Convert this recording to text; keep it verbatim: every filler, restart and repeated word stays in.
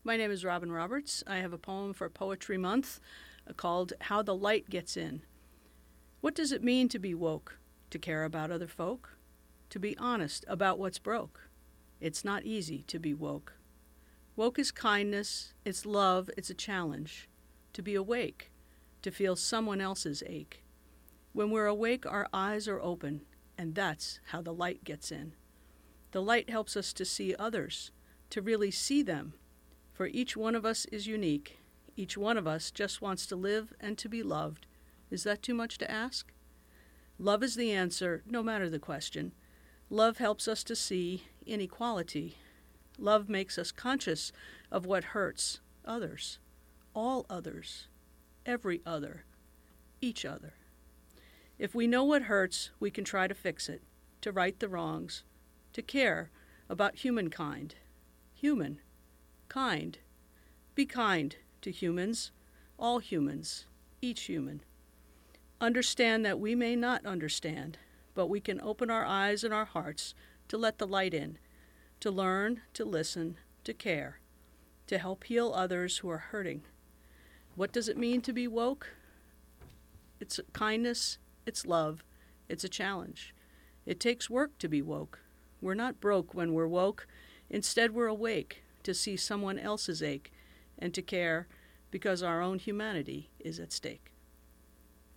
My name is Robin Roberts. I have a poem for Poetry Month called How the Light Gets In. What does it mean to be woke? To care about other folk? To be honest about what's broke? It's not easy to be woke. Woke is kindness, it's love, it's a challenge. To be awake, to feel someone else's ache. When we're awake, our eyes are open, and that's how the light gets in. The light helps us to see others, to really see them. For each one of us is unique. Each one of us just wants to live and to be loved. Is that too much to ask? Love is the answer, no matter the question. Love helps us to see inequality. Love makes us conscious of what hurts others, all others, every other, each other. If we know what hurts, we can try to fix it, to right the wrongs, to care about humankind. Human, kind. Be kind to humans, all humans, each human. Understand that we may not understand, but we can open our eyes and our hearts to let the light in, to learn, to listen, to care, to help heal others who are hurting. What does it mean to be woke? It's kindness, it's love, it's a challenge. It takes work to be woke. We're not broke when we're woke. Instead, we're awake to see someone else's ache and to care because our own humanity is at stake.